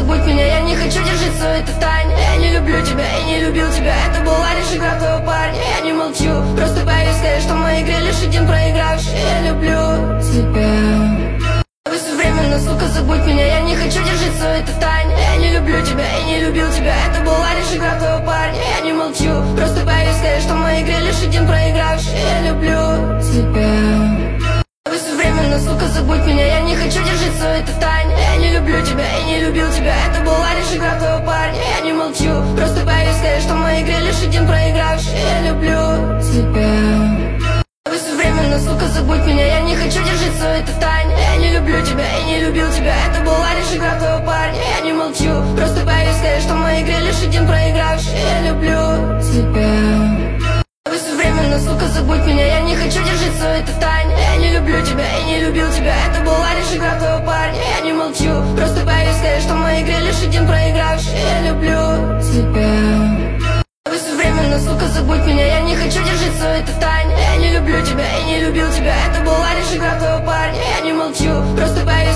забудь меня, я не хочу держать все это в тайне. Я не люблю тебя и не любил тебя, это была лишь игра твоего парня. Я не молчу, просто боюсь сказать, что в моей игре лишь один проигравший. Я люблю тебя. Все временно, сука, забудь меня, я не хочу держать все это в тайне. Я не люблю тебя и не любил тебя, это была лишь игра твоего парня. Я не молчу, просто боюсь сказать, что в моей игре лишь один проигравший. Я люблю тебя. Все временно, сука, забудь меня, я не хочу держать все это в тайне. Я не люблю тебя и не любил тебя, это была лишь игра твоего парня. Я не молчу, просто боюсь сказать, что в моей игре лишь один проигравший. Я люблю тебя. Все временно, сука, забудь меня, я не хочу держать все это в тайне. Я не люблю тебя и не любил тебя, это была лишь игра твоего парня. Я не молчу, просто боюсь сказать, что в моей игре лишь один проигравший. Я люблю тебя. Все временно, сука, забудь меня, я не хочу держать все это в тайне. Я не люблю тебя и не любил тебя, это была лишь игра твоего парня. Я не молчу, просто боюсь сказать, что в моей игре лишь один проигравший. Я люблю тебя. Все временно, сука, забудь меня, я не хочу держать все это в тайне. Я не люблю тебя и не любил тебя, это была лишь игра твоего парня. Я не молчу, просто боюсь